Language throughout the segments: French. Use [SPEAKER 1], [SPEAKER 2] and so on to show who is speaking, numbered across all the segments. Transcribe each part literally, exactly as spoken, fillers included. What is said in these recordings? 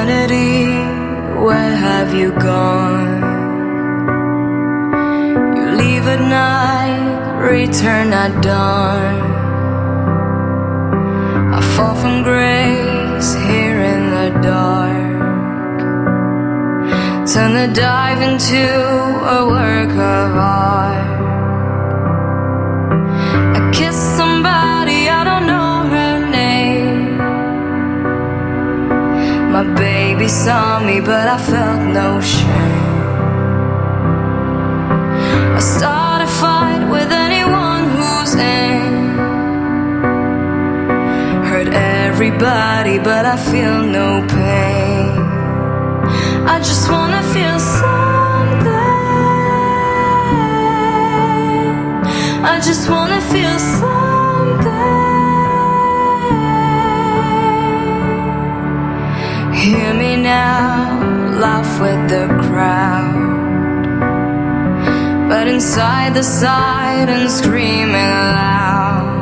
[SPEAKER 1] Sanity, where have you gone? You leave at night, return at dawn. I fall from grace here in the dark. Turn the dive into a work of art. I kissed somebody, I don't know her name. My baby saw me, but I felt no shame. I started a fight with anyone who's in. Hurt everybody, but I feel no pain. I just wanna feel something. I just wanna feel something. Hear me now, laugh with the crowd. But inside the silence, screaming loud.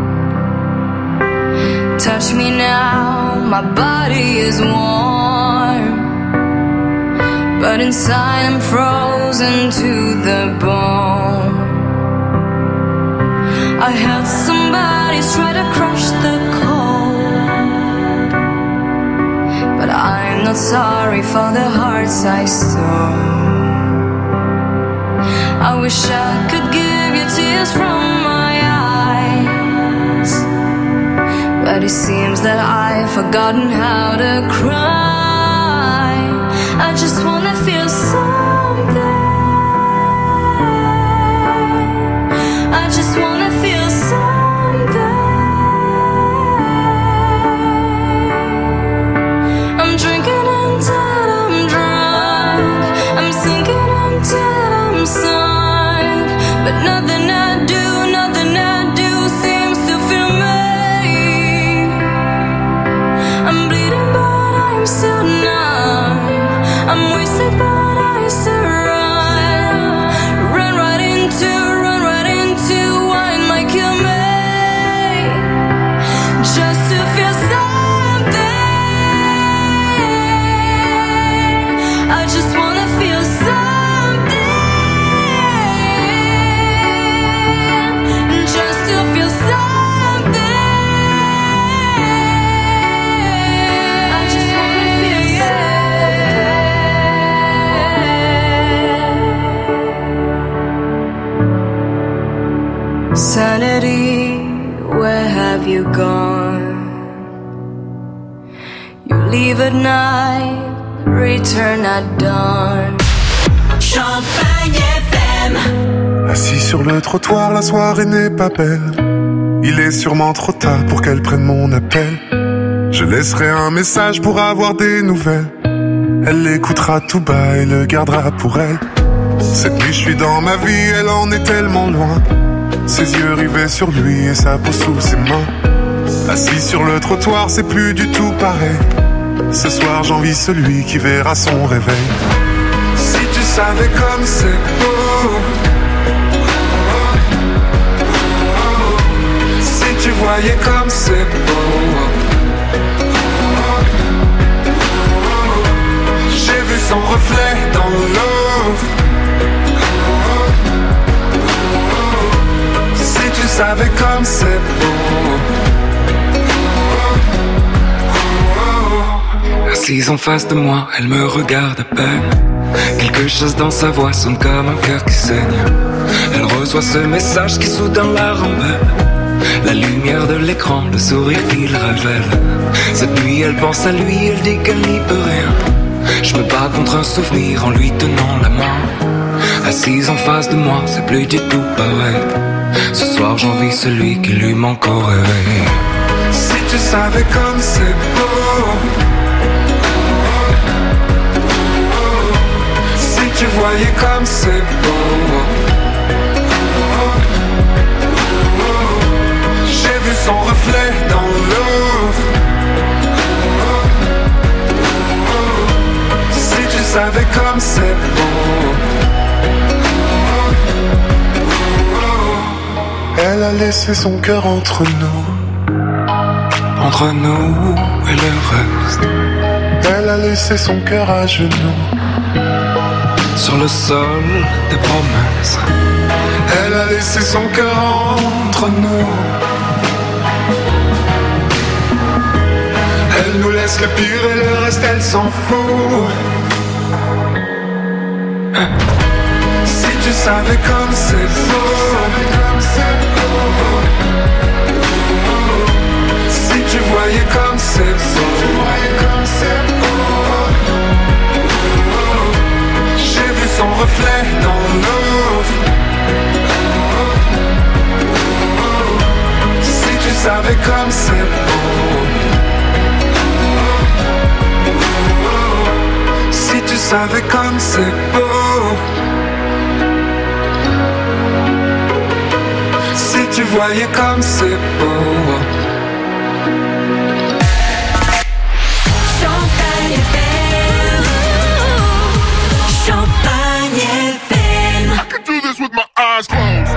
[SPEAKER 1] Touch me now, my body is warm. But inside I'm frozen to the bone. I held somebody's try to crush the cold. But I'm not sorry for the hearts I stole. I wish I could give you tears from my eyes, but it seems that I've forgotten how to cry. I just wanna feel something. I just wanna feel something. I'm drinking until I'm drunk. I'm sinking until I'm sunk. But nothing I do, nothing I do seems to feel me. I'm bleeding but I'm still numb. I'm wasted but I still run. Run right into, run right into what might kill me. Just to feel something. I just wanna feel something. Just to feel something. I just wanna feel something. Sanity, where have you gone? You leave at night, return at dawn.
[SPEAKER 2] Champagne F M.
[SPEAKER 3] Assis sur le trottoir, la soirée n'est pas belle. Il est sûrement trop tard pour qu'elle prenne mon appel. Je laisserai un message pour avoir des nouvelles. Elle l'écoutera tout bas et le gardera pour elle. Cette nuit je suis dans ma vie, elle en est tellement loin. Ses yeux rivés sur lui et sa peau sous ses mains. Assis sur le trottoir, c'est plus du tout pareil. Ce soir j'envie celui qui verra son réveil. Si tu savais comme c'est beau. Si tu voyais comme c'est beau. J'ai vu son reflet dans l'eau. Si tu savais comme c'est beau.
[SPEAKER 4] Assise en face de moi, elle me regarde à peine. Quelque chose dans sa voix sonne comme un cœur qui saigne. Elle reçoit ce message qui soudain la rembelle. La lumière de l'écran, le sourire qu'il révèle. Cette nuit elle pense à lui, elle dit qu'elle n'y peut rien. Je me bats contre un souvenir en lui tenant la main. Assise en face de moi, c'est plus du tout pareil. Ce soir j'envie celui qui lui manque au réveil.
[SPEAKER 3] Si tu savais comme c'est beau. Si tu voyais comme c'est beau. J'ai vu son reflet dans l'eau. Si tu savais comme c'est beau. Elle a laissé son cœur entre nous.
[SPEAKER 4] Entre nous et le reste.
[SPEAKER 3] Elle a laissé son cœur à genoux.
[SPEAKER 4] Sur le sol des promesses,
[SPEAKER 3] elle a laissé son cœur entre nous. Elle nous laisse le pire et le reste elle s'en fout. Si tu savais comme c'est beau, si tu voyais comme c'est beau, j'ai vu son reflet dans l'eau. Si tu savais comme c'est beau, si tu savais comme c'est beau, si tu voyais comme c'est beau.
[SPEAKER 2] Champagne F M. Champagne F M.
[SPEAKER 3] I can do this with my eyes closed.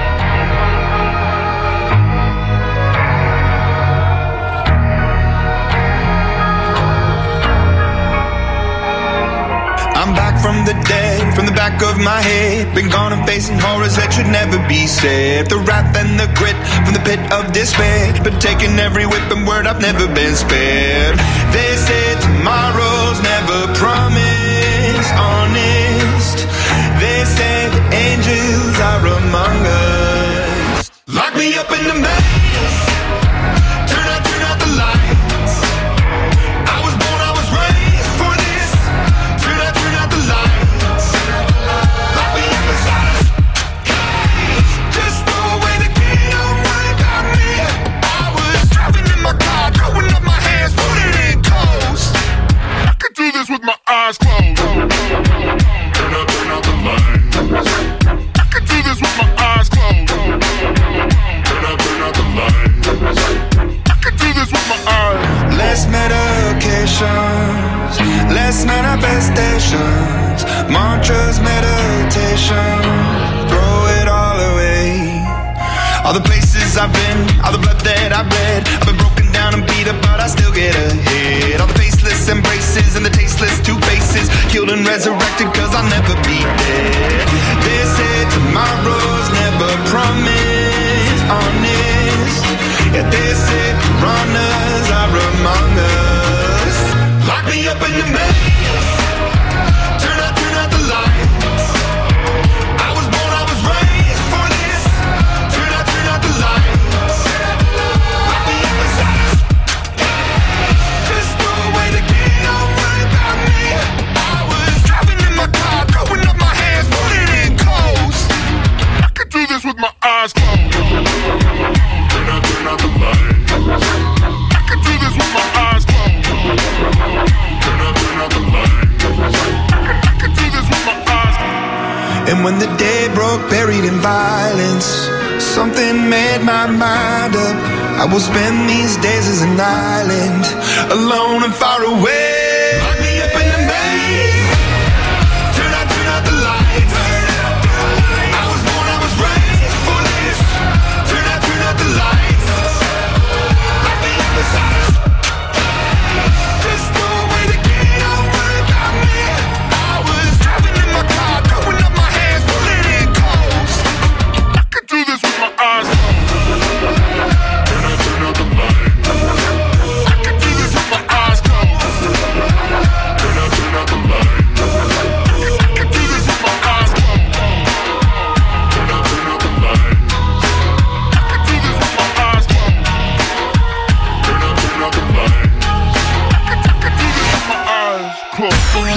[SPEAKER 5] I'm back from the dead, from the back of my head. Been gone and facing horrors that should never be said. The wrath and the grit from the pit of despair. Been taking every whip and word, I've never been spared. They say tomorrow's never promised, honest. They say the angels are among us. Lock me up in the maze. Turn out, turn out the lights. I was born, I was raised for this. Turn out, turn out the lights. Lock me up inside a cage. Just throw away the key, don't worry about me. I was driving in my car, throwing up my hands, put it in coast.
[SPEAKER 3] I can do this with my eyes closed. Turn out, turn out the lights. I can do this with my eyes closed. Turn out, turn out the lights. I can do this with my eyes.
[SPEAKER 5] Less medications, less manifestations, mantras, meditation, throw it all away. All the places I've been, all the blood that I've bled, I've been broken down and beat up, but I still get ahead. All the faceless embraces and the tasteless two faces, killed and resurrected cause I'll never be dead. They say tomorrow's never promised, honest. Yeah, they say piranhas are among us. Lock me up in the maze. Turn out, turn out the lights. I was born, I was raised for this. Turn out, turn out the lights. Lock me up inside a cage. Just throw away the key, don't worry about me. I was driving in my car, throwing up my hands, put it in coast.
[SPEAKER 3] I can do this with my eyes closed. Turn out, turn out the lights. I can do this with my eyes closed. Turn out, turn out the lights. I can do this with my eyes closed.
[SPEAKER 5] And when the day broke, buried in violence, something made my mind up. I will spend these days as an island, alone and far away. Lock me up in the maze. Turn out, turn out the lights. I was born, I was raised for this. Turn out, turn out the lights. Lock me up inside a cage. Just throw away the key, don't worry about me. I was driving in my car, throwing up my hands, put it in coast.
[SPEAKER 3] I can do this with my eyes closed. Turn out, turn out the lights. I can do this with my eyes closed. Turn out, turn out the lights. I can do this with my eyes closed. Turn out, turn out the lights. I can do this with my eyes closed. Turn out, turn out the lights. I can, I can do this with my eyes closed.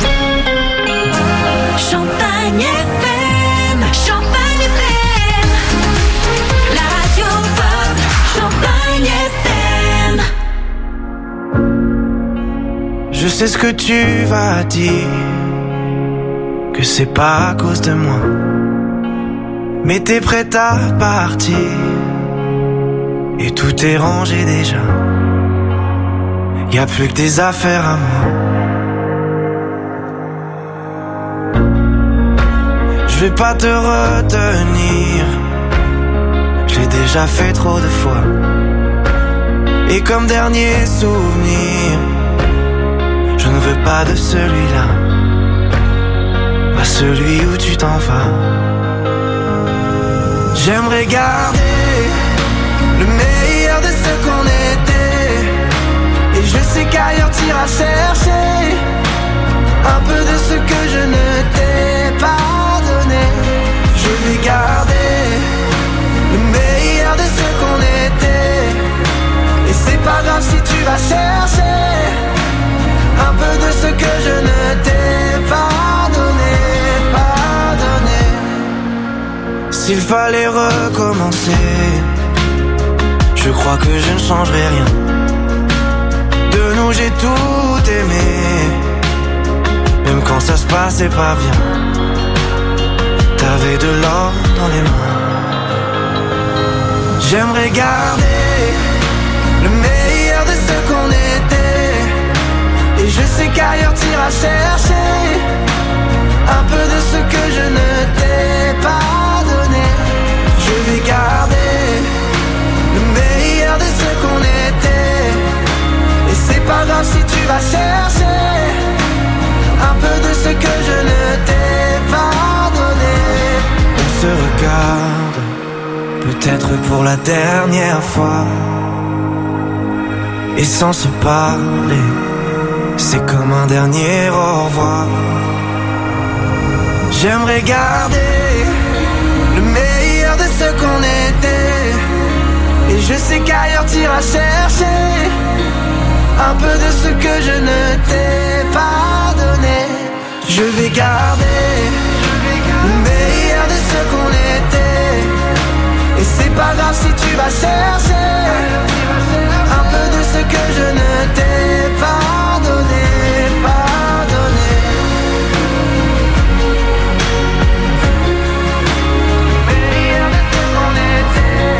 [SPEAKER 2] Champagne F M. Champagne F M. La radio pop. Champagne F M.
[SPEAKER 6] Je sais ce que tu vas dire, que c'est pas à cause de moi, mais t'es prête à partir, et tout est rangé déjà. Y a plus que des affaires à moi. Je vais pas te retenir, j'ai déjà fait trop de fois. Et comme dernier souvenir, Je ne veux pas de celui-là, pas celui où tu t'en vas. J'aimerais garder le meilleur de ce qu'on était. Et je sais qu'ailleurs t'iras chercher un peu de ce que je ne t'ai pas donné. Je vais garder le meilleur de ce qu'on était. Et c'est pas grave si tu vas chercher un peu de ce que je ne t'ai pas donné, pas donné. S'il fallait recommencer, je crois que je ne changerai rien. De nous j'ai tout aimé, même quand ça se passait pas bien. T'avais de l'or dans les mains. J'aimerais garder le meilleur de ce qu'on était. Et je sais qu'ailleurs t'iras chercher un peu de ce que je ne t'ai pas donné. Je vais garder le meilleur de ce qu'on était. Et c'est pas grave si tu vas chercher un peu de ce que je ne t'ai pas donné. On se regarde, peut-être pour la dernière fois. Et sans se parler, c'est comme un dernier au revoir. J'aimerais garder le meilleur de ce qu'on était. Et je sais qu'ailleurs t'iras chercher un peu de ce que je ne t'ai pas donné. Je vais garder le meilleur de ce qu'on était. Et c'est pas grave si tu vas chercher un peu de ce que je ne t'ai pas donné, pas donné. Le meilleur de ce qu'on était.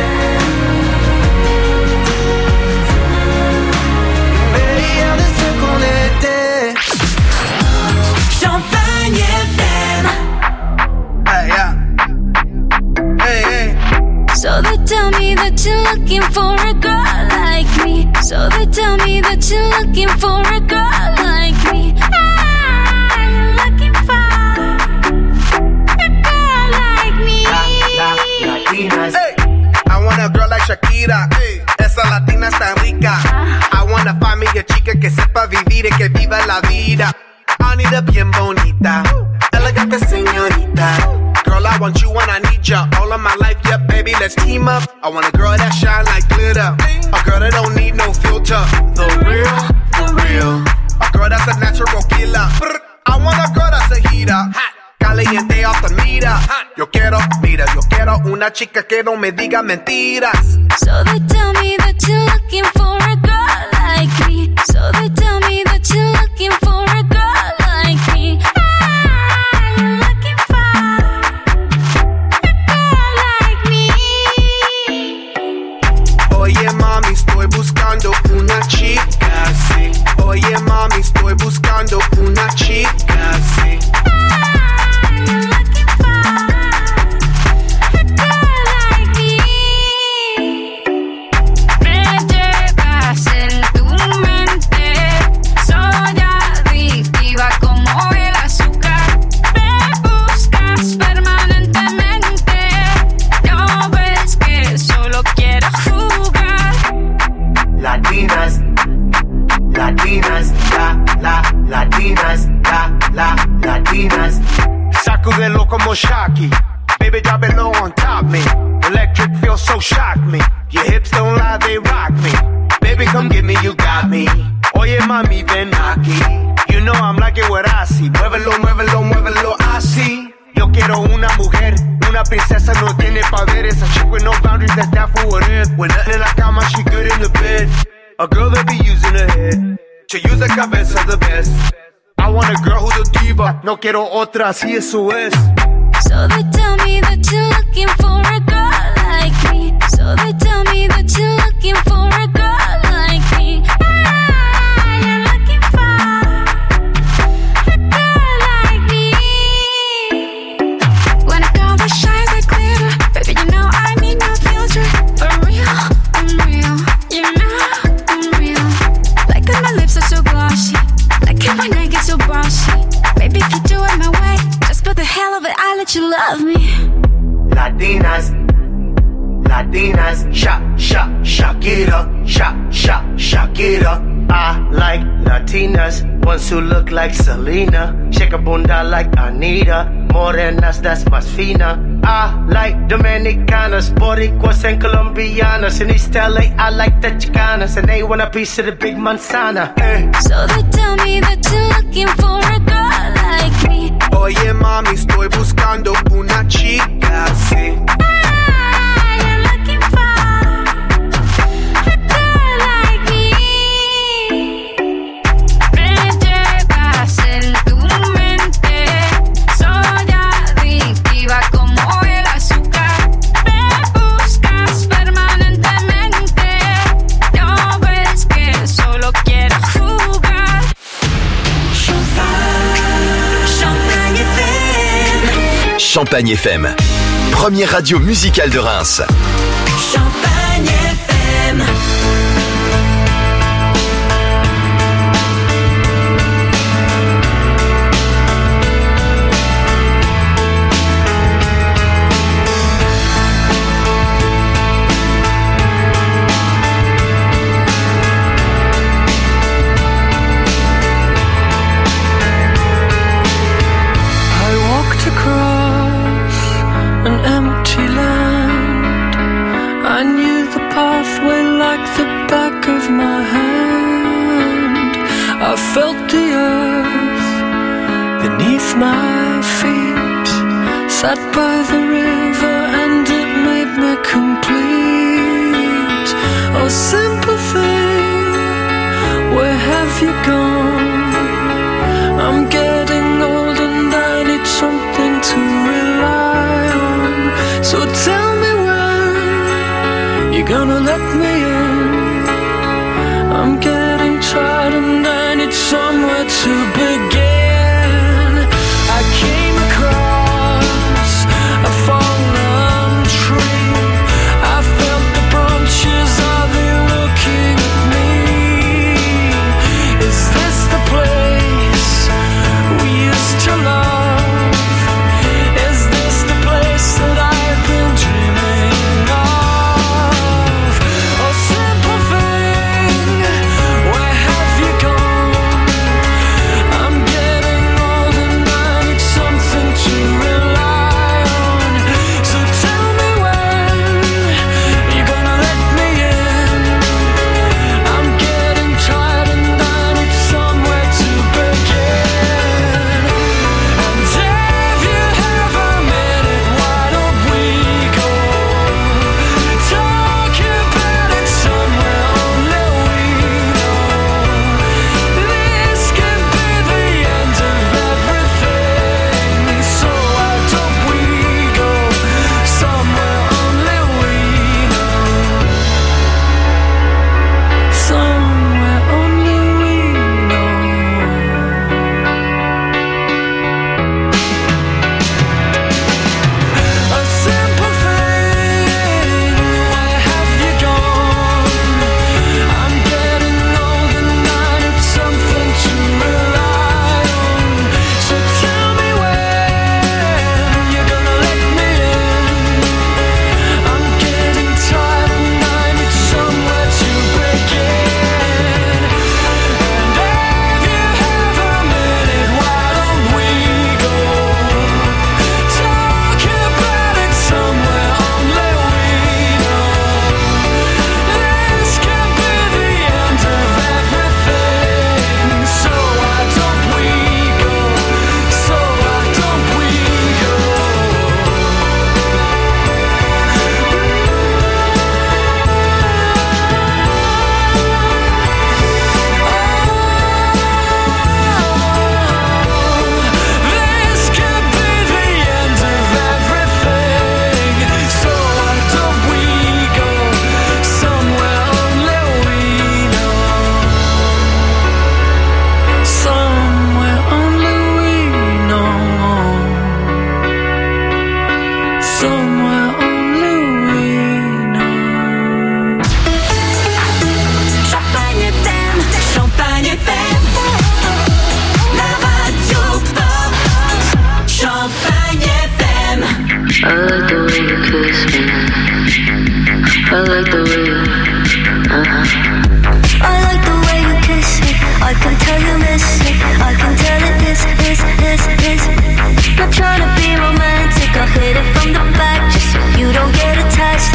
[SPEAKER 6] Le meilleur de ce qu'on était.
[SPEAKER 2] Champagne F M.
[SPEAKER 5] Hey, yeah. Hey, hey.
[SPEAKER 1] So they tell me that you're looking for a girl like me. So they tell me that you're looking for a girl like me. Ah, you're looking for a girl like me.
[SPEAKER 6] La, la, Latinas.
[SPEAKER 5] Hey, I want a girl like Shakira. Hey, esa latina está rica. I wanna find me a chica que sepa vivir y que viva la vida. I need a bien bonita, elegante señorita. Girl, I want you and I need ya all of my life, yeah, baby, let's team up. I want a girl that shine like glitter, a girl that don't need no filter. The real, the real, a girl that's a natural killer. I want a girl that's a heater, hot, caliente off the meter. Yo quiero, mira, yo quiero una chica que no me diga mentiras.
[SPEAKER 1] So they tell me that you're looking for a girl like me. So they tell me that you're looking for a girl like me. Ah, you're looking for a girl like me.
[SPEAKER 5] Oye mami, estoy buscando una chica, sí. Oye mami, estoy buscando una chica, sí.
[SPEAKER 1] Ah, you're looking for a girl like me. Me llevas en tu mente, soy adictiva como el azúcar. Me buscas permanentemente, no ves que solo quiero jugar.
[SPEAKER 6] Latinas, Latinas, la, la, Latinas, la, la, Latinas.
[SPEAKER 7] Sacudelo como Shocky. Baby, drop it low on top me. Electric feels so shock me. Your hips don't lie, they rock me. Baby, come get me, you got me. Oye, mami, ven aquí. You know I'm like it what I see. Muévelo, muévelo, muévelo así. Yo quiero una mujer, una princesa no tiene poder. Esa chick with no boundaries, that's that for what it is. When nothing in la cama, she good in the bed. A girl that be using her head to use the cabeza the best. I want a girl who's a diva. No quiero otra, así eso es.
[SPEAKER 1] So they tell me that you're looking for a girl like me. So they tell me that you're looking for a girl like me. Ah, you're looking for a girl like me. When a girl that shines like glitter, baby, you know I need no filter. For real, I'm real. You know I'm real. Like when my lips are so glossy. Like when my sheet. Baby, if you do it my way, just for the hell of it, I'll let you love me.
[SPEAKER 7] Latinas, Latinas, shock, shock, shock it up, shock, shock, shock it up. I like Latinas, ones who look like Selena, shake a bunda like Anita, morenas, that's más fina. I like Dominicanas, Boricuas and Colombianas. In East L A, I like the Chicanas, and they want a piece of the big manzana. Eh.
[SPEAKER 1] So they tell me that you're looking for a girl like me.
[SPEAKER 8] Oye mami, estoy buscando una chica así.
[SPEAKER 9] Champagne F M, première radio musicale de Reims.
[SPEAKER 2] Champagne F M.
[SPEAKER 10] Felt the earth beneath my feet, sat by the river and it made me complete. Oh simple thing, where have you gone? I'm getting old and I need something to rely on. So tell me when you're gonna let me in. I'm getting tired and I need somewhere to begin. I came across a fallen tree. I felt the branches, are they looking at me? Is that
[SPEAKER 11] like the way you, uh-huh.
[SPEAKER 1] I like the way you kiss me. I can tell you miss it. I can tell it is, is, is, is. Not trying to be romantic. I'll hit it from the back just so you don't get attached.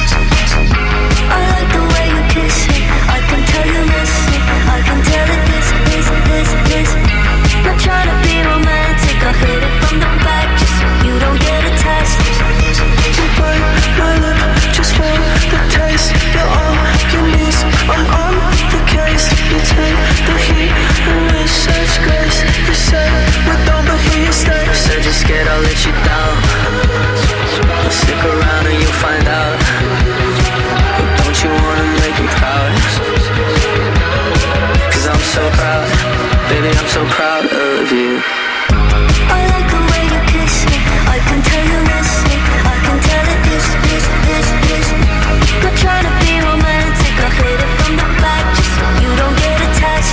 [SPEAKER 1] I like the way you kiss me. I can tell you miss it. I can tell it is, is, is, is. Not trying to be romantic. I'll hit it from the back just so you don't get attached.
[SPEAKER 10] You bite my lip just for the taste. You're on your knees, I'm on the case. You take the heat and with such grace. You say we don't, but here you stay.
[SPEAKER 11] Said you're scared I'll let you down. Well, stick around and you'll find out. But don't you wanna make me proud? Cause I'm so proud, baby, I'm so proud of you.
[SPEAKER 1] I like the way you kiss me. I can tell you miss me. I can tell it is, is, is, is. Not trying to be romantic. I'll hit it from the back just so you don't get attached.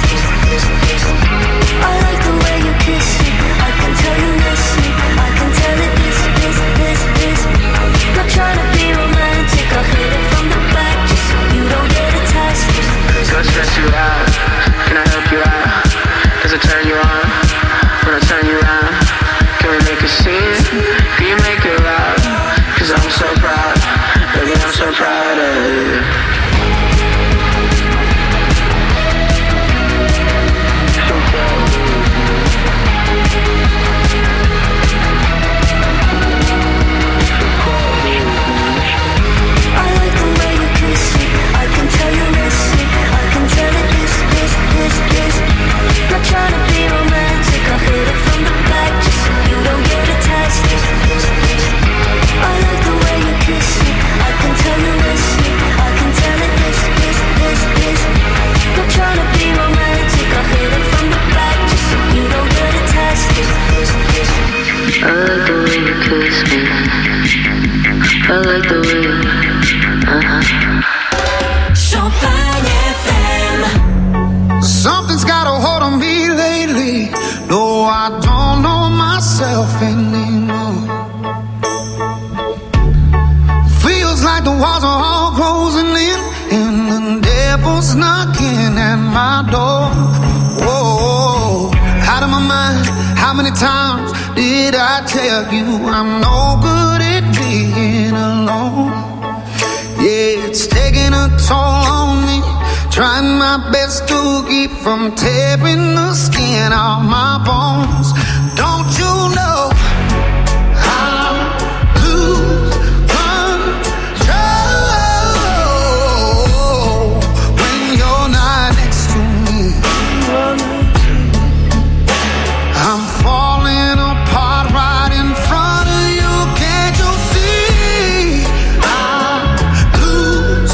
[SPEAKER 1] I like the way you kiss me. I can tell you miss me. I can tell it is, is, is, is. Not trying to be romantic. I'll hit it from the back just so you don't get attached.
[SPEAKER 11] Go stress you out. Can I help you out? Does it turn you on? When I turn you around, can we make a scene? Can you make it loud? Cause I'm so proud, baby, I'm so proud of you. So proud.
[SPEAKER 1] I like the way you kiss me. I can tell you miss me. I can tell it is, is, is, is. Not trying to be romantic. I'll hit it from the back just so you don't get attached. I like the way you kiss me. I can tell you miss me. I can tell it is, is, is, is. Not trying to be romantic. I'll hit it from the back just so you don't get attached.
[SPEAKER 11] I like the way you kiss me. I like the way you, uh-huh.
[SPEAKER 2] Champagne F M.
[SPEAKER 12] Something's got a hold on me lately. No, I don't know myself anymore. Feels like the walls are all closing in, and the devil's knocking at my door. Whoa, out of my mind. How many times did I tell you I'm no good at being alone? Yeah, it's taking a toll on me. Trying my best to keep from tearing the skin off my bones. Don't you know I lose control when you're not next to me? I'm falling apart right in front of you. Can't you see? I lose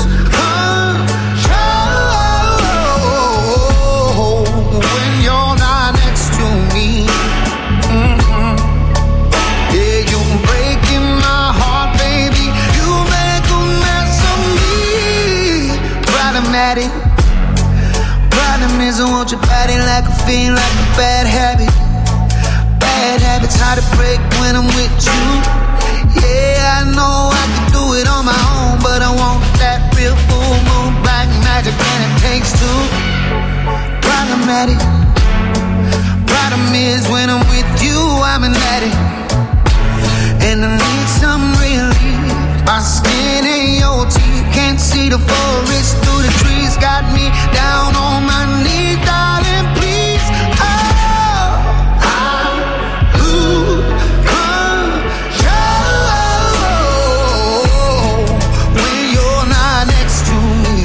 [SPEAKER 12] control when you're not next to me. Mm-hmm. Yeah, you're breaking my heart, baby. You make a mess of me. Problematic. Problem is I want your body like a fiend, like a bad habit. Bad habits hard to break when I'm with you. Yeah, I know I can do it on my own, but I want that real full moon black magic, and it takes two. Problematic. Problem is when I'm with you, I'm an addict, and I need some relief. My skin and your teeth can't see the forest through the trees. Got me down on my knees, darling, please. Oh, I lose control when you're not next to me.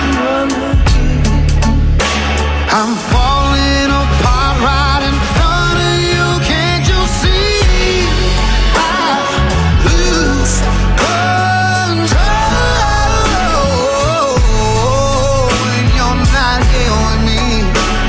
[SPEAKER 12] I'm falling apart right in front of you. Can't you see? I lose control when you're not here with me.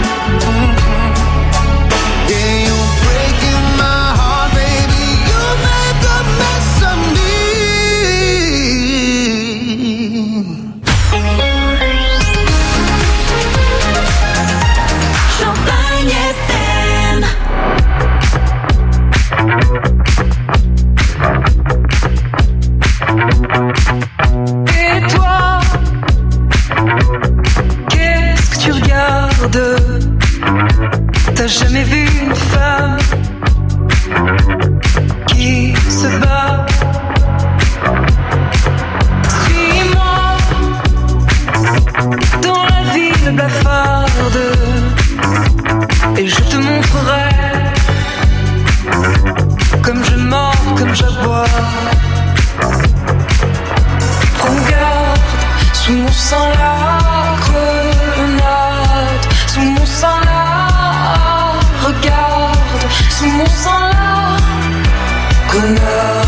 [SPEAKER 1] mon sang là, connard.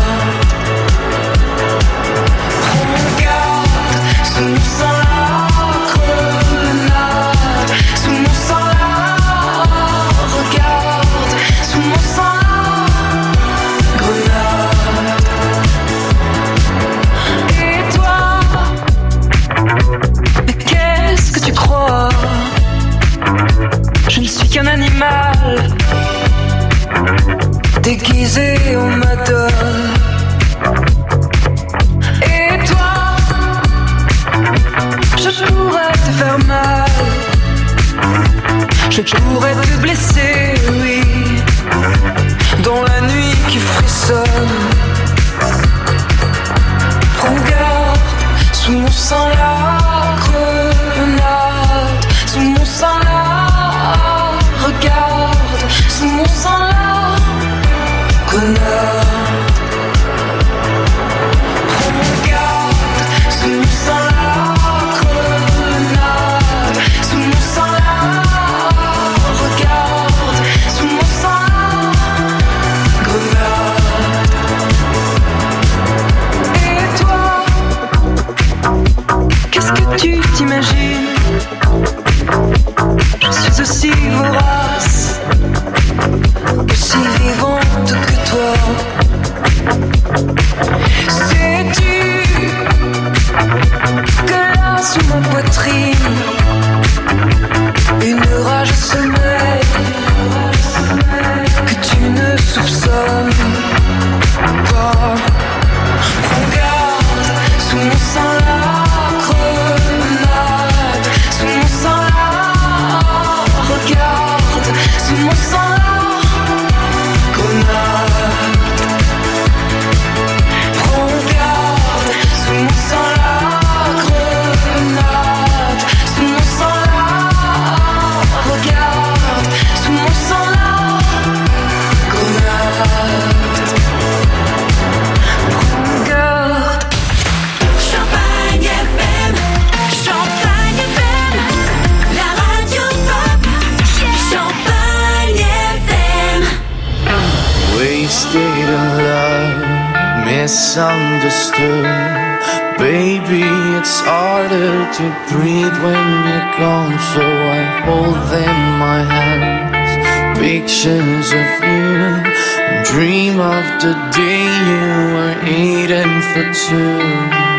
[SPEAKER 1] Prends garde, sous mon sang là, grenade. Sous mon sang là, regarde, sous mon sang là, grenade. Et toi, mais qu'est-ce que tu crois? Je ne suis qu'un animal déguisé en madone. Et toi, je pourrais te faire mal, je pourrais te blesser, oui, dans la nuit qui frissonne. Prends garde, sous mon sang la grenade. Sous mon sang là, regarde, sous mon sang là, connard. Prends garde, sous mon sang là, grenade. Sous mon sang là, regarde, sous mon sang là, grenade. Et toi, qu'est-ce que tu t'imagines? Je suis aussi vorace, aussi vivante que toi. Sais-tu que là sous ma poitrine, une rage sommeille que tu ne soupçonnes pas. Prends garde, sous mon sang la grenade. Sous mon sang là, regarde, sous mon sang là, grenade. Prends garde, sous mon sang là, grenade. Sous mon sang là, regarde, sous mon sang là, grenade. Prends garde.
[SPEAKER 2] Champagne F M, Champagne F M, la radio pop, Champagne F M.
[SPEAKER 6] Wasted in love, misunderstood. Baby, it's harder to breathe when you're gone, so I hold in my hands pictures of you and dream of the day you were eating for two.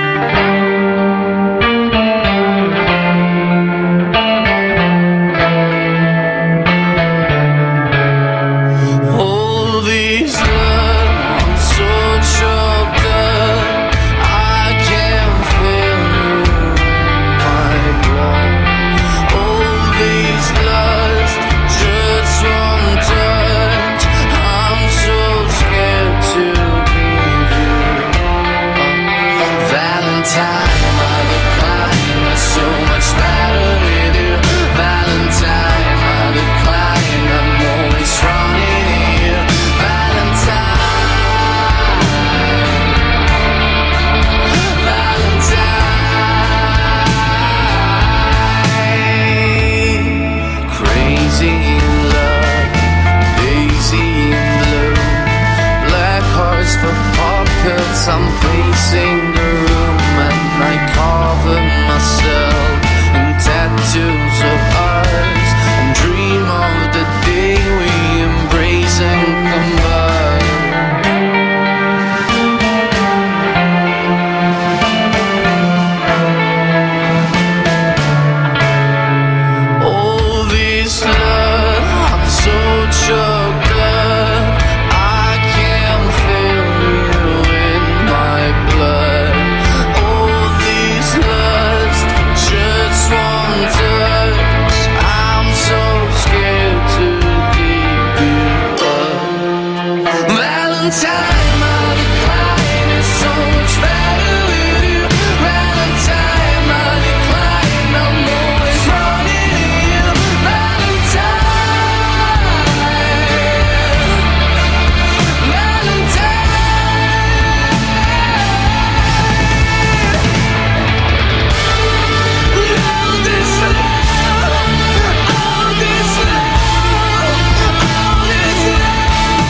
[SPEAKER 6] All these love, I'm so choked up, I can't feel you in my blood. All these lust, just one touch, I'm so scared to leave you. Uh, Valentine, I decline, it's so much better with you. Valentine, I decline, I'm always running here. Valentine, Valentine. Crazy in love, lazy in blue. Black hearts for pockets, I'm pacing the room and I cover myself in tattoos of ours and dream of the day we embrace and combine. All this love, I'm so choked up, I can't feel you in my blood. All this lust, just one touch, I'm so scared to give you up. Valentine, my decline is so much better with you. Valentine, my decline, I'm always running here. Valentine, Valentine.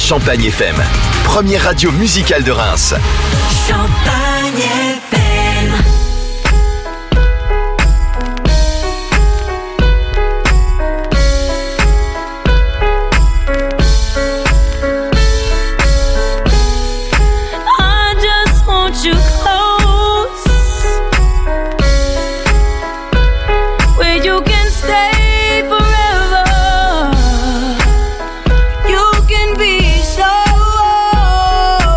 [SPEAKER 9] Champagne F M, première radio musicale de Reims.
[SPEAKER 2] Champagne F M.
[SPEAKER 1] I just want you close, where you can stay forever. You can be sure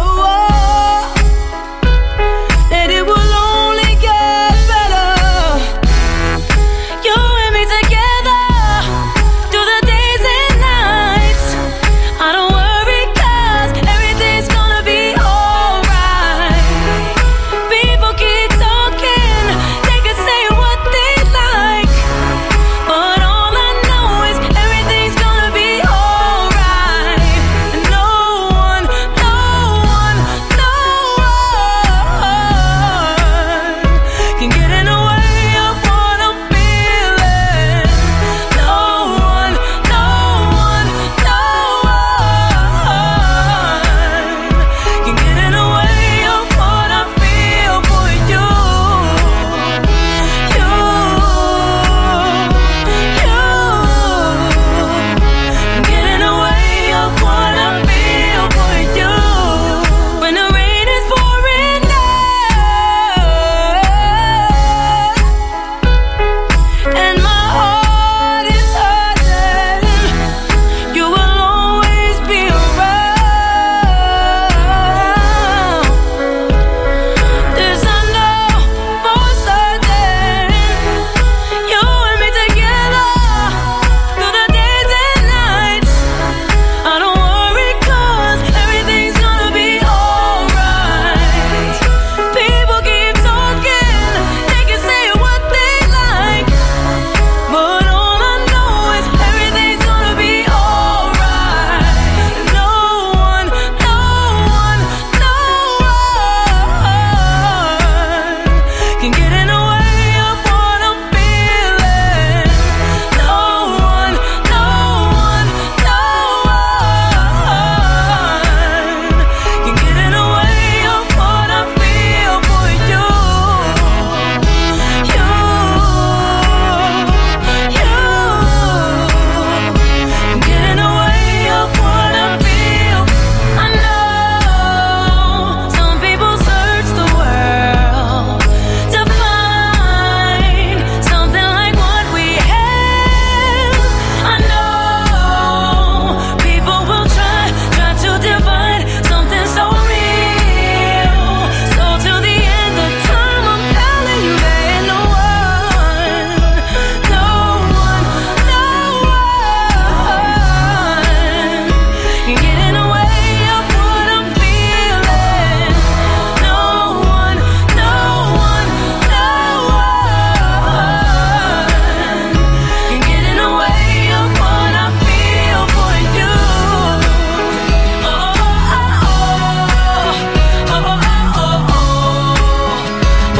[SPEAKER 1] that it will only get better. You and me together through the days and nights. I don't worry 'cause everything's gonna be alright. People keep talking, they can say what they like, but all I know is everything's gonna be alright. And no one, no one, no one can get in the way of what I'm feeling. No one, no one, no one can get in the way of what I feel for you. You, you can get in the way of what I feel for you. When the rain is pouring down and my heart is hurting, you will always be around. This I know for certain. You and me together through the days and nights. I don't worry 'cause everything's gonna be alright. People keep talking, they can say what they like, but all I know is everything's gonna be alright. No one, no one, no one can get in the way of what I'm feeling. No one, no one, no one can get in the way of what I feel for you. You, you can get in the way of what I feel. I know some people search the world to find something like what we have. I know people will try, try to divide something so real. So till the end of time, I'm telling you there ain't no one, no one, no one can get in the way of what I'm feeling. No one, no one, no one can get in the way of what I feel for you. Oh, oh, oh, oh, oh, oh, oh, oh,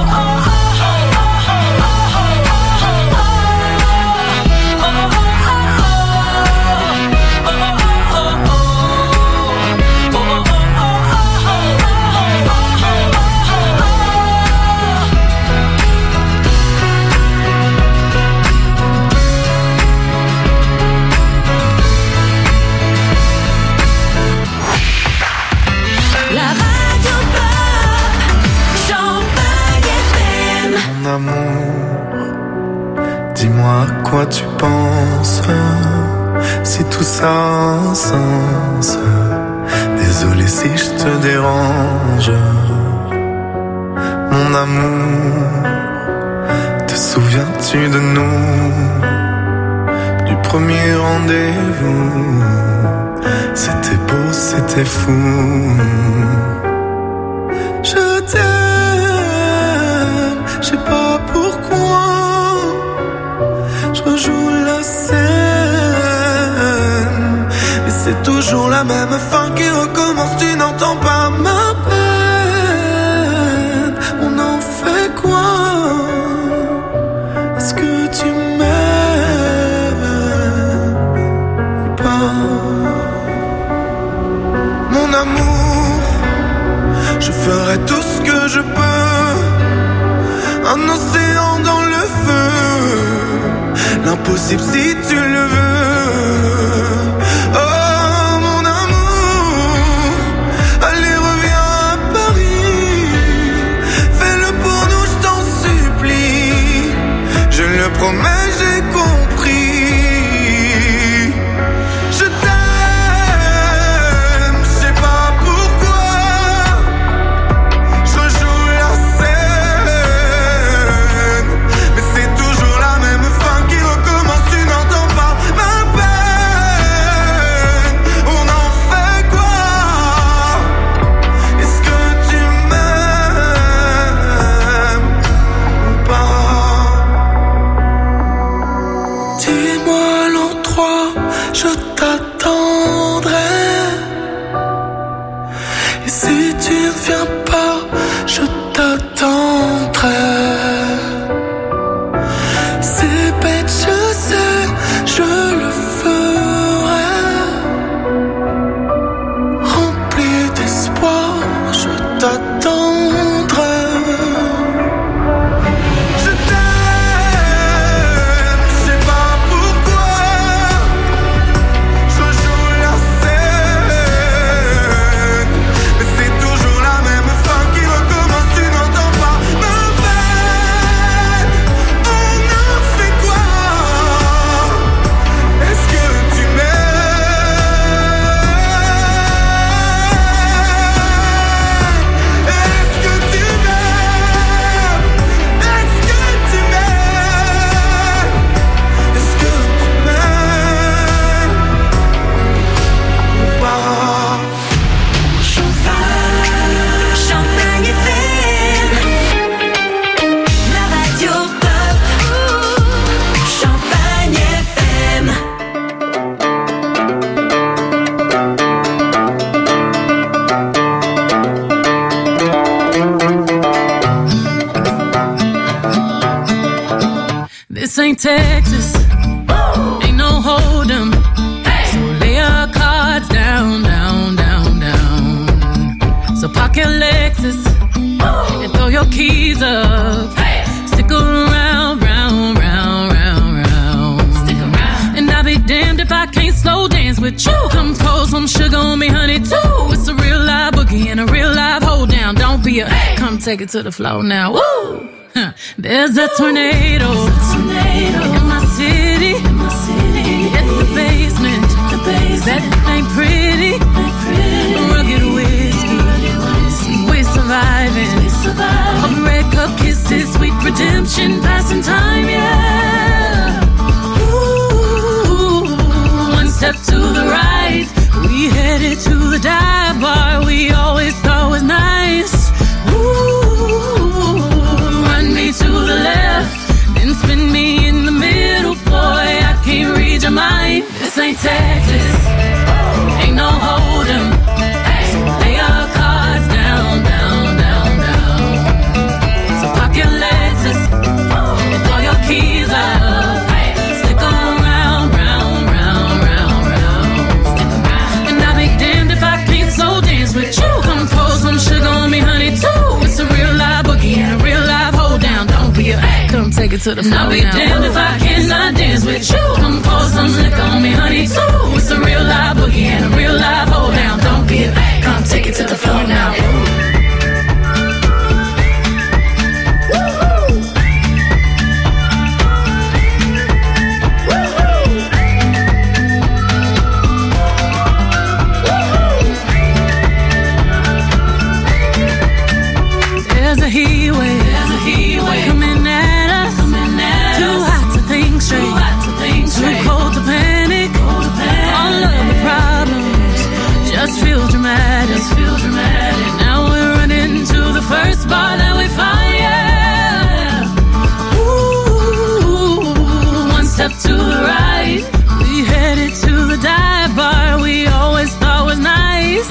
[SPEAKER 2] La radio pop, Champagne F M.
[SPEAKER 6] Mon amour, dis-moi à quoi tu penses, si tout ça a un sens. Désolé si je te dérange. Mon amour, te souviens-tu de nous, du premier rendez-vous? C'était beau, c'était fou. Je t'aime, je sais pas pourquoi. Je rejoue la scène, mais c'est toujours la même fin qui recommence. Tu n'entends pas ma peine. On en fait quoi? Est-ce que tu m'aimes ou pas?
[SPEAKER 13] je peux. Un océan dans le feu, l'impossible si tu le veux. Oh mon amour, allez reviens à Paris. Fais-le pour nous, je t'en supplie. Je le promets, j'ai compris. Je t'aime, je sais pas pourquoi. Je rejoue la scène, mais c'est toujours la même fin qui recommence. Tu n'entends pas ma peine. On en fait quoi? Est-ce que tu m'aimes ou pas? Dis-moi l'endroit, je t'attendrai. Et si tu ne viens pas, je t'attendrai. C'est bête, je sais, je le ferai. Rempli d'espoir, je t'attendrai. Je t'aime, je sais pas pourquoi. Je rejoue la scène, mais c'est toujours la même fin qui recommence. Tu n'entends pas ma peine. On en fait quoi? Est-ce que tu m'aimes? Est-ce que tu m'aimes? Est-ce que tu m'aimes? Est-ce que tu m'aimes ou pas?
[SPEAKER 2] Champagne F M, la radio pop. Champagne F M.
[SPEAKER 14] This ain't Texas, ain't no hold'em. So lay your cards down, down, down, down. So park your Lexus and throw your keys up. Stick around, round, round, round, round. Stick around. And I'll be damned if I can't slow dance with you. Come pour some sugar on me, honey, too. It's a real live boogie and a real live hold down. Don't be a come take it to the floor now. Woo! Huh. There's a tornado, in my city, at the basement. That ain't pretty. Rugged whiskey, we're surviving. Of red cup kisses, sweet redemption, passing time, yeah. Ooh, one step to the right, we headed to the dive bar we always thought was nice. Ooh, run me to the left, then spin me in the middle, boy, I can't read your mind. This ain't Texas, ain't no hold'em. So lay your cards down, down, down, down. So park your Lexus and throw your keys up. Stick around, round, round, round, round. And I'll be damned if I can't slow dance with you. Come pour some sugar on me, honey, too. It's a real live boogie and a real live hold down. Don't be a come take it to the floor. I'll be damned if I cannot dance with you. Come pour some liquor on me, honey, too. It's a real live boogie and a real live hold down. Don't be a come take it to the floor now. There's a heat wave, there's a heat wave coming at us, coming at too us. Hot to think straight, too hot to think straight, too cold to panic, cold to panic. All of the problems just feel dramatic, just feel dramatic. Now we're running to the first bar that we find, yeah. Ooh, one step to the right, we headed to the dive bar we always thought was nice.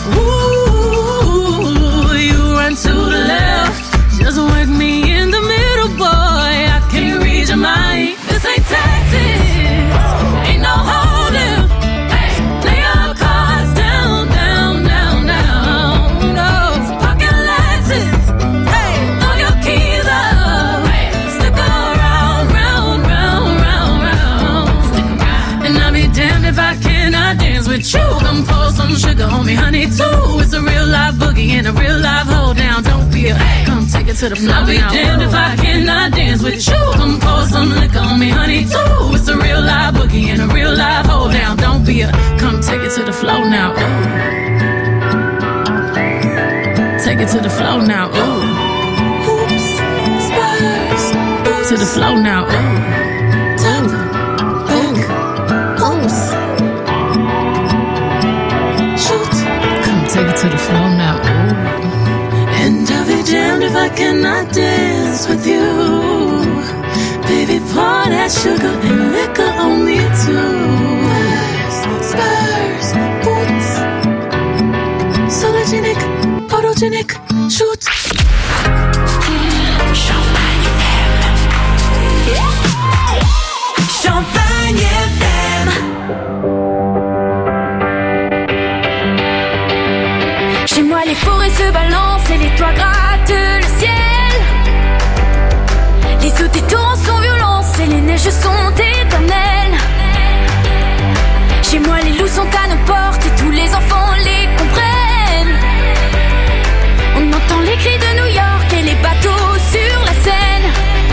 [SPEAKER 14] Ooh, you run to the left, just work me in the middle, boy, I can't read your mind. This ain't Texas, ain't no hold'em. Lay your cards down, down, down, down. No, park your Lexus dance with you. Come pour some sugar on me, honey, too. It's a real live boogie and a real live hold down. Don't be a, come take it to the floor. I'll be damned if I cannot dance with you. Come pour some liquor on me, honey, too. It's a real live boogie and a real live hold down. Don't be a, come take it to the floor now. Ooh. Take it to the floor now. Ooh. Oops, spurs. To the floor now. Ooh. Top, back, oops. Shoot. Come take it to the floor now. Ooh. And I'll be damned if I cannot dance with you. Baby, pour that sugar and liquor on me too. Spurs, boots, sologenic, photogenic, shoot.
[SPEAKER 2] Champagne F M. Champagne F M.
[SPEAKER 1] Chez moi les forêts se balancent et les toits grattent le ciel. Les eaux des torrents sont violentes et les neiges sont éternelles. Chez moi les loups sont à nos portes et tous les enfants les comprennent. On entend les cris de New York et les bateaux sur la Seine.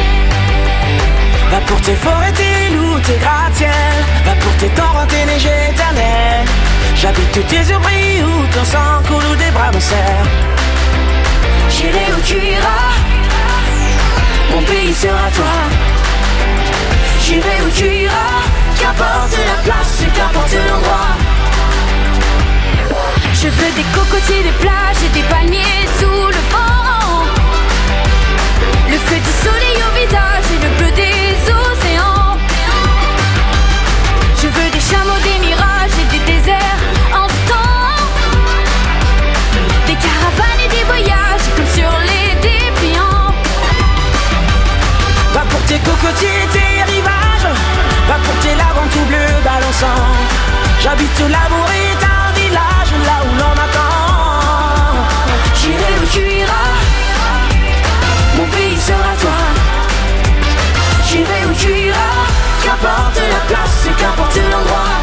[SPEAKER 6] Va pour tes forêts, tes loups, tes gratte-ciels. Va pour tes torrents, tes neiges éternelles. J'habite où tes yeux brillent, où ton sang coule, où des bras me serrent.
[SPEAKER 1] J'irai où tu iras,
[SPEAKER 6] mon pays sera toi.
[SPEAKER 1] j'irai où tu iras. Qu'importe la place, qu'importe l'endroit. Je veux des cocotiers, des plages et des palmiers sous le vent. Le feu du soleil au visage et le bleu des océans. Je veux des chameaux, des mirages et des déserts en temps. Des caravanes et des voyages comme sur les dépliants.
[SPEAKER 6] Va pour tes cocotiers, tes rivages. Va pour tes laves en tout bleu balançant. J'habite au Labour et un village là où l'on m'attend.
[SPEAKER 1] J'irai où tu iras,
[SPEAKER 6] mon pays sera toi.
[SPEAKER 1] J'irai où tu iras, qu'importe la place et qu'importe l'endroit.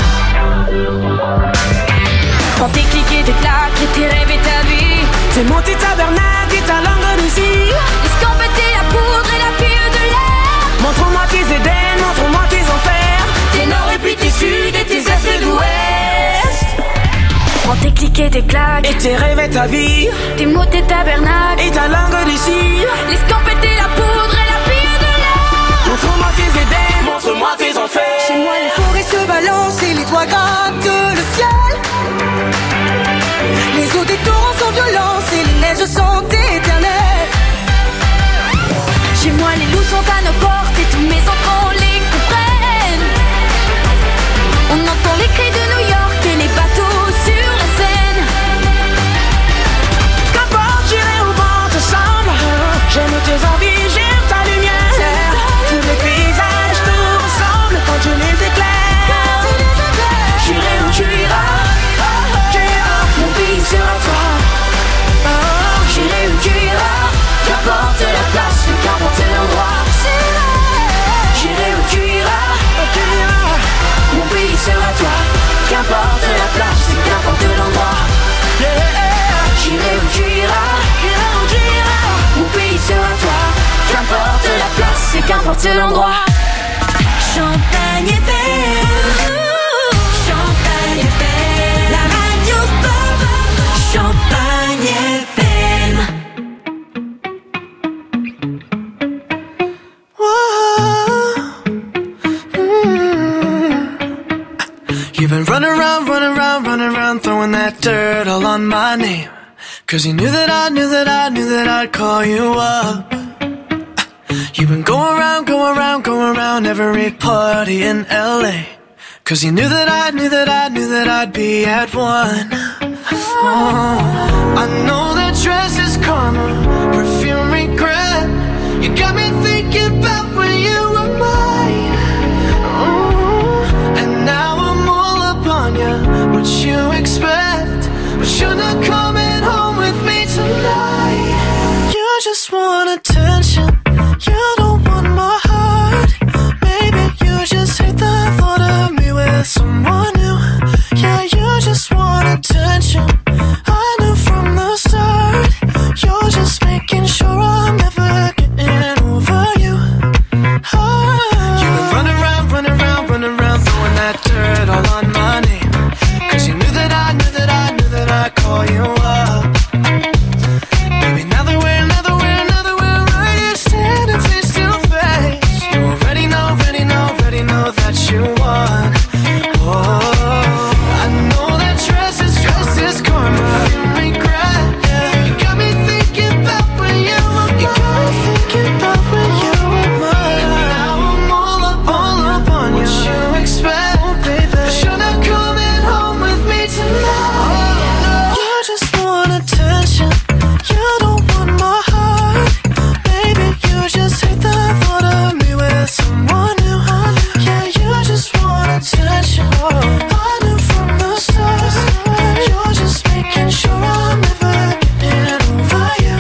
[SPEAKER 1] Quand tes clics et tes claques et tes rêves et ta vie,
[SPEAKER 6] c'est monter tabernacle et ta langue d'Andalousie.
[SPEAKER 1] Escampetez la poudre et la fille de l'air.
[SPEAKER 6] Montre-moi tes Éden, montre-moi tes enfers.
[SPEAKER 1] Tes nord et puis tes sud et tes est et d'ouest. Prends tes clics et tes claques
[SPEAKER 6] et tes rêves et ta vie.
[SPEAKER 1] Tes mots, tes tabernacles
[SPEAKER 6] et ta langue d'ici.
[SPEAKER 1] L'escampetez la poudre et la fille de l'air.
[SPEAKER 6] Montre-moi tes Éden, montre-moi tes enfers.
[SPEAKER 12] Chez moi les forêts se balancent et les toits grattent le ciel. Les eaux des torrents sont violentes et les neiges sont éternelles.
[SPEAKER 1] Chez moi les loups sont à nos portes et tous mes enfants les comprennent. On entend les cris de New York et les bateaux sur la Seine.
[SPEAKER 6] Qu'importe, j'irai au vent ensemble. J'aime tes envies, j'aime ta lumière. Tous les paysages te ressemblent quand je les éclaire.
[SPEAKER 1] J'irai où tu iras, mon pays sera toi. J'irai où tu iras, qu'importe la place, qu'importe l'endroit. J'irai où tu iras, mon pays sera toi. Qu'importe la place, qu'importe l'endroit. J'irai où tu iras, mon pays sera toi. Qu'importe la place, qu'importe l'endroit.
[SPEAKER 2] Champagne F M. Champagne F M. La radio pop. Champagne F M.
[SPEAKER 6] You've been running around, running around, running around, throwing that dirt all on my name. Cause you knew that I knew that I knew that I'd call you up. You've been going around, going around, going around every party in L A. Cause you knew that I knew that I knew that I'd be at one. Oh, I know that dress is karma, perfume regret. You got me thinking about when you were mine. Oh, and now I'm all up on you. What you expect? But you're not coming home with me tonight. You just want attention. You don't want my heart. Maybe you just hate the thought of me with someone new. Yeah, you on. Oh, I know that dress is dress is karma. You regret, yeah. You got me thinking about when you were mine. You got me thinking about when you were mine. And now I'm all up, all up on you. What you expect, oh, baby? But you're not coming home with me tonight. Oh, no. You just want attention. You don't want my heart. Baby, you just hate the thought of me with someone new. Yeah, you just want attention. I knew from the start. You're just making sure I'm never getting over you.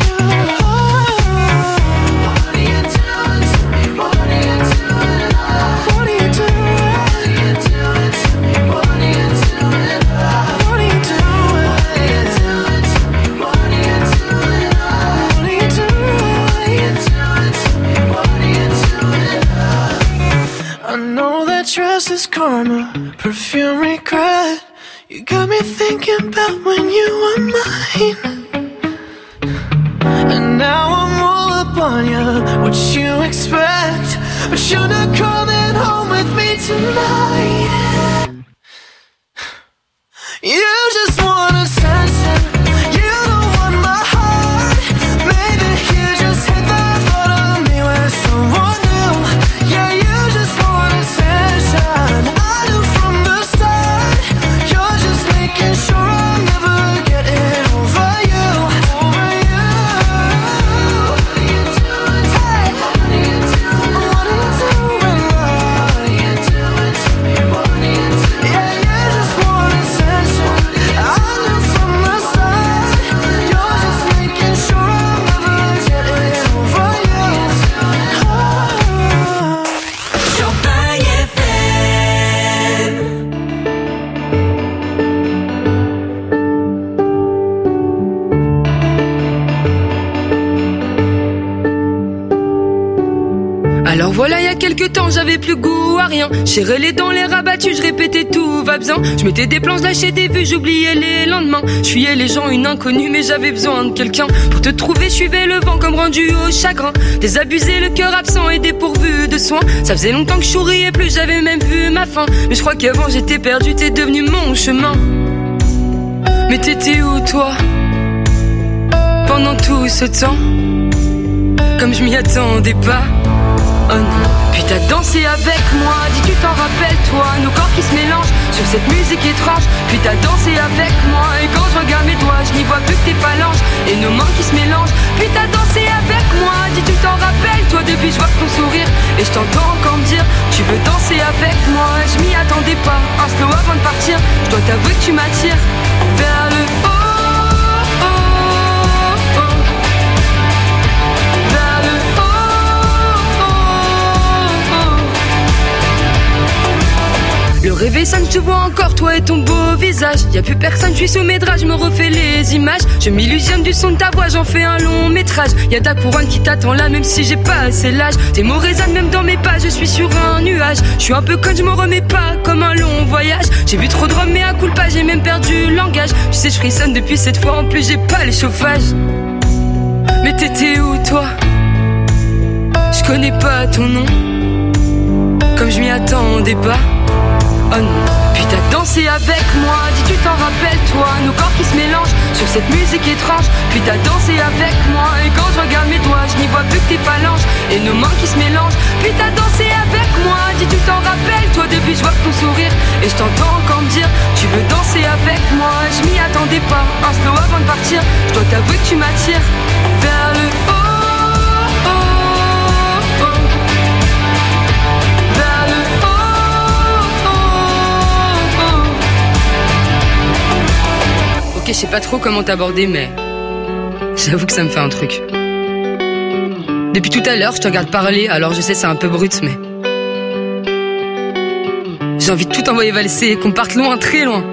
[SPEAKER 6] What are you doing to me? What are you doing? What are you doing? What are you doing to me? What are you doing? What are you doing? What are you doing to me? What are you doing? What are you doing? What are you doing to me? What are you doing? I know that dress is karma, perfume regret. You got me thinking about when you were mine. And now I'm all up on you, what you expect. But you're not coming home with me tonight. You just want attention. You don't want my heart. Maybe you just hate the thought of me with someone new. Yeah, you just want attention. I knew from the start. You're just making sure I'm never getting over you. Over you. What are you doing? Hey, what are you doing? What are you doing? What are you doing to me? What are you doing? Yeah, you just want attention. I knew from the start. You're just making sure I'm never getting over you. Oh.
[SPEAKER 2] Champagne F M.
[SPEAKER 15] Alors voilà, il y a quelques temps, j'avais plus goût à rien. J'ai les dents, les rabattus, je répétais tout va bien. Je mettais des planches, lâchais des vues, j'oubliais les lendemains. Je fuyais les gens, une inconnue, mais j'avais besoin de quelqu'un. Pour te trouver, je suivais le vent comme rendu au chagrin. Désabusé, le cœur absent et dépourvu de soins. Ça faisait longtemps que je souriais plus, j'avais même vu ma fin. Mais je crois qu'avant j'étais perdu, t'es devenu mon chemin. Mais t'étais où toi? Pendant tout ce temps, comme je m'y attendais pas. Oh non. Puis t'as dansé avec moi, dis tu t'en rappelles toi. Nos corps qui se mélangent sur cette musique étrange. Puis t'as dansé avec moi, et quand je regarde mes doigts, je n'y vois plus que tes phalanges et nos mains qui se mélangent. Puis t'as dansé avec moi, dis tu t'en rappelles toi. Depuis je vois ton sourire et je t'entends encore me dire tu veux danser avec moi. Je m'y attendais pas, un slow avant de partir. Je dois t'avouer que tu m'attires vers le haut. Le réveil sonne, je te vois encore, toi et ton beau visage. Y'a plus personne, je suis sous mes draps, je me refais les images. Je m'illusionne du son de ta voix, j'en fais un long métrage. Y'a ta couronne qui t'attend là, même si j'ai pas assez l'âge. Tes mots résonnent même dans mes pas, je suis sur un nuage. Je suis un peu conne, je me remets pas comme un long voyage. J'ai bu trop de rhum, mais à coup pas, j'ai même perdu le langage. Tu sais, je frissonne depuis cette fois, en plus j'ai pas le chauffage. Mais t'étais où toi? Je connais pas ton nom, comme je m'y attendais pas. Oh non. Puis t'as dansé avec moi, dis tu t'en rappelles toi. Nos corps qui se mélangent sur cette musique étrange. Puis t'as dansé avec moi, et quand je regarde mes doigts, je n'y vois plus que tes phalanges et nos mains qui se mélangent. Puis t'as dansé avec moi, dis tu t'en rappelles toi. Depuis je vois ton sourire et je t'entends encore me dire tu veux danser avec moi. Je m'y attendais pas, un slow avant de partir. Je dois t'avouer que tu m'attires vers le haut. Ok, je sais pas trop comment t'aborder, mais j'avoue que ça me fait un truc. Depuis tout à l'heure, je te regarde parler, alors je sais c'est un peu brut, mais j'ai envie de tout envoyer valser, qu'on parte loin, très loin.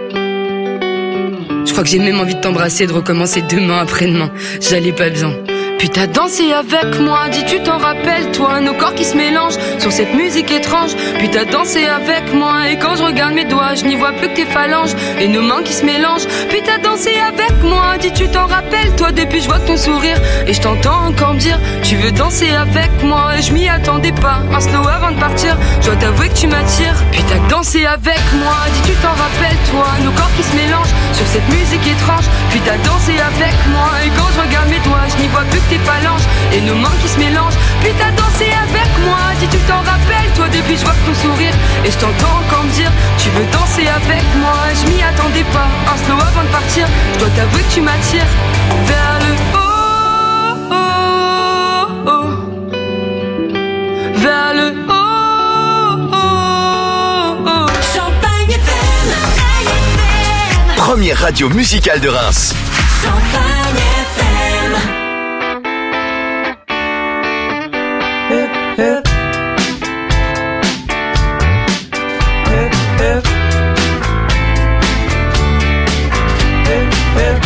[SPEAKER 15] Je crois que j'ai même envie de t'embrasser, de recommencer demain après-demain. J'allais pas bien, Puis t'as dansé avec moi, dis tu t'en rappelles toi, nos corps qui se mélangent sur cette musique étrange. Puis t'as dansé avec moi et quand je regarde mes doigts, je n'y vois plus que tes phalanges et nos mains qui se mélangent. Puis t'as dansé avec moi, dis tu t'en rappelles toi, depuis je vois ton sourire et je t'entends encore me dire tu veux danser avec moi. Et je m'y attendais pas, un slow avant de partir, je dois t'avouer que tu m'attires. Puis t'as dansé avec moi, dis tu t'en rappelles toi, nos corps qui se mélangent sur cette musique étrange. Puis t'as dansé avec moi et quand je regarde mes doigts, je n'y vois plus que tes phalanges et nos mains qui se mélangent. Puis t'as dansé avec moi, dis tu t'en rappelles toi, depuis je vois ton sourire et je t'entends encore me dire tu veux danser avec moi. Je m'y attendais pas, un slow avant de partir, je dois t'avouer que tu m'attires vers le haut, oh, oh, vers le haut, oh, oh.
[SPEAKER 2] Champagne F M.
[SPEAKER 9] Première radio musicale de Reims.
[SPEAKER 2] Champagne F M.
[SPEAKER 10] Hip, hip. Hip, hip. Hip, hip.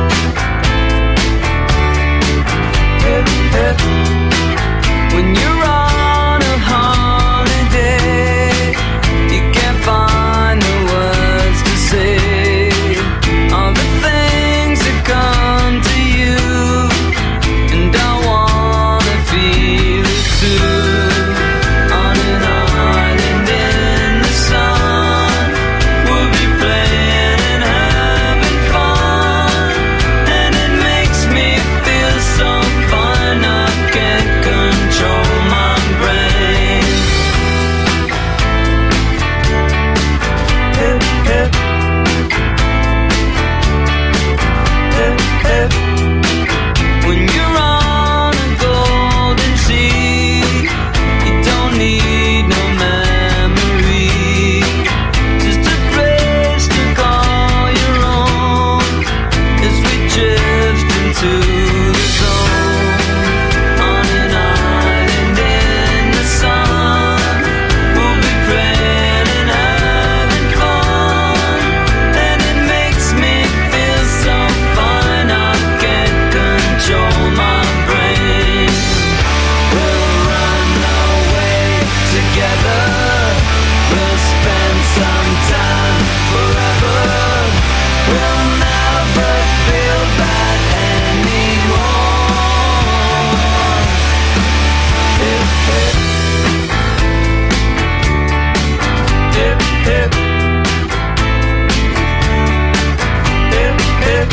[SPEAKER 10] Hip, hip. When you're on a holiday, you can't find the words to say all the things that come to you, and I wanna feel it too. On an island in the sun, we'll be playing and having fun, and it makes me feel so fine I can't control my brain. Hip, hip. Hip, hip. When you're on a golden sea, you don't need no memory, just a place to call your own as we drift into the zone. On an island in the sun, we'll be praying and having fun, and it makes me feel so fine I can't control my brain. We'll run away together, we'll spend some time forever, we'll never feel bad anymore. Hip, hip. Hip, hip. Hip, hip.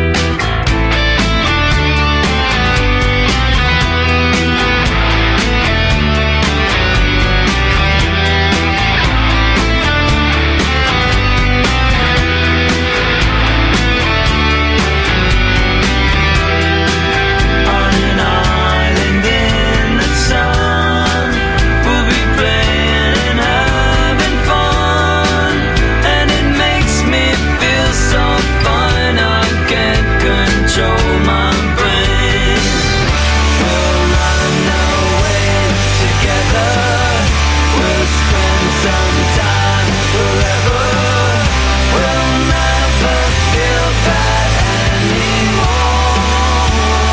[SPEAKER 10] On an island in the sun, we'll be playing and having fun, and it makes me feel so fine I can't control my brain. We'll run away together, we'll spend some time forever, we'll never feel bad anymore.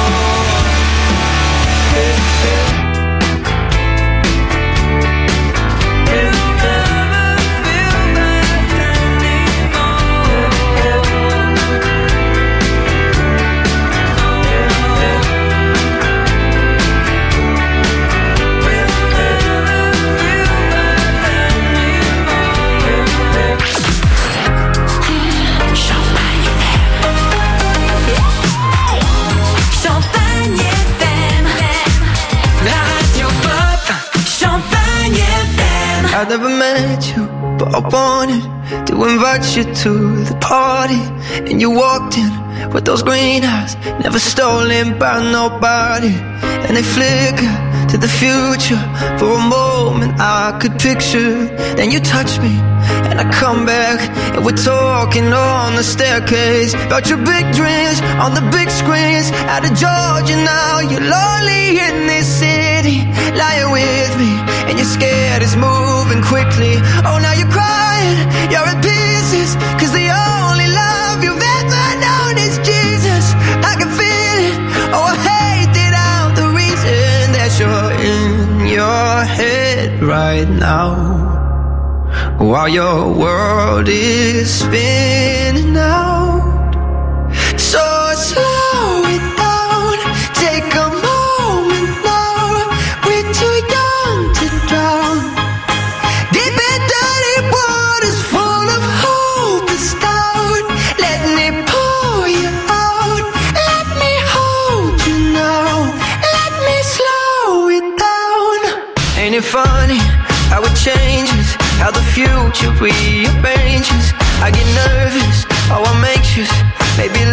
[SPEAKER 10] Hip, hip. We'll never feel bad anymore. Hip, hip. We'll never feel bad anymore.
[SPEAKER 2] Champagne F M. La radio pop. Champagne F M.
[SPEAKER 6] I never met you, but I wanted to invite you to the party. And you walked in with those green eyes, never stolen by nobody. And they flicker to the future. For a moment I could picture. Then you touch me and I come back, and we're talking on the staircase about your big dreams on the big screens. Out of Georgia now, you're lonely in this city, lying with me, and you're scared it's moving quickly. Oh, now you're crying, you're in pieces, cause the only love you've ever known is Jesus. I can feel it, oh I hate that I now, while your world is spinning out. So slow it down, take a moment now. We're too young to drown. Deep and dirty waters full of hope is down. Let me pull you out. Let me hold you now. Let me slow it down. Ain't it funny how it changes, how the future rearranges? I get nervous, oh I'm anxious. Maybe